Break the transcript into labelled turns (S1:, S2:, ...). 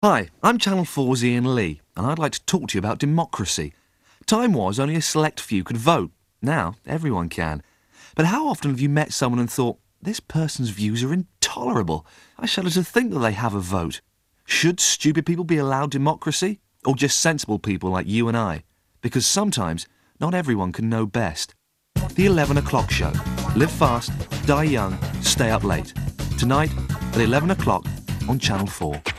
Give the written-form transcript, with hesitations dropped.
S1: Hi, I'm Channel 4's Ian Lee, and I'd like to talk to you about democracy. Time was only a select few could vote. Now, everyone can. But how often have you met someone and thought, this person's views are intolerable? I shudder to think that they have a vote. Should stupid people be allowed democracy? Or just sensible people like you and I? Because sometimes, not everyone can know best. The 11 o'clock show. Live fast, die young, stay up late. Tonight, at 11 o'clock on Channel 4.